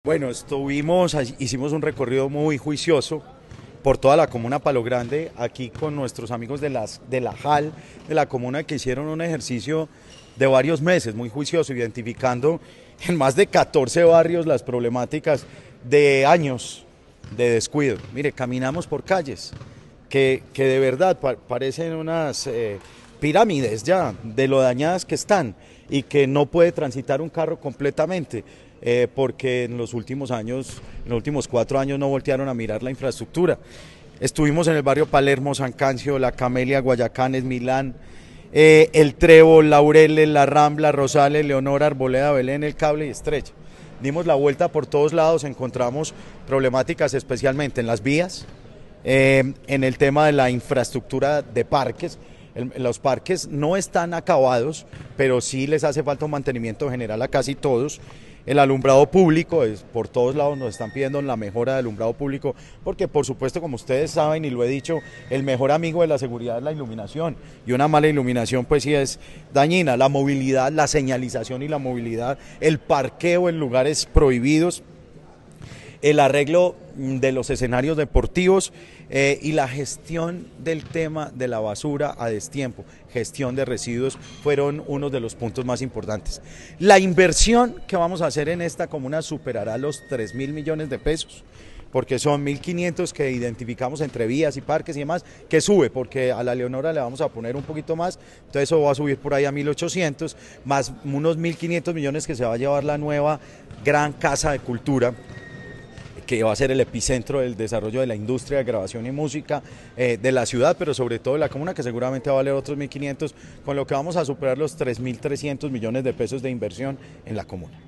Bueno, hicimos un recorrido muy juicioso por toda la comuna Palo Grande, aquí con nuestros amigos de la JAL, de la comuna, que hicieron un ejercicio de varios meses, muy juicioso, identificando en más de 14 barrios las problemáticas de años de descuido. Mire, caminamos por calles que de verdad parecen unas pirámides ya de lo dañadas que están y que no puede transitar un carro completamente. Porque en los últimos años, en los últimos 4 años no voltearon a mirar la infraestructura. Estuvimos en el barrio Palermo, San Cancio, La Camelia, Guayacanes, Milán, El Trébol, Laureles, La Rambla, Rosales, Leonora, Arboleda, Belén, El Cable y Estrecha. Dimos la vuelta por todos lados, encontramos problemáticas especialmente en las vías, en el tema de la infraestructura de parques. Los parques no están acabados, pero sí les hace falta un mantenimiento general a casi todos. El alumbrado público, por todos lados nos están pidiendo la mejora del alumbrado público, porque por supuesto, como ustedes saben y lo he dicho, el mejor amigo de la seguridad es la iluminación, y una mala iluminación pues sí es dañina. La movilidad, la señalización y la movilidad, el parqueo en lugares prohibidos, el arreglo de los escenarios deportivos, y la gestión del tema de la basura a destiempo, gestión de residuos, fueron uno de los puntos más importantes. La inversión que vamos a hacer en esta comuna superará los 3.000 millones de pesos, porque son 1.500 que identificamos entre vías y parques y demás, que sube, porque a la Leonora le vamos a poner un poquito más, entonces eso va a subir por ahí a 1.800, más unos 1.500 millones que se va a llevar la nueva gran casa de cultura, que va a ser el epicentro del desarrollo de la industria de grabación y música de la ciudad, pero sobre todo de la comuna, que seguramente va a valer otros 1.500, con lo que vamos a superar los 3.300 millones de pesos de inversión en la comuna.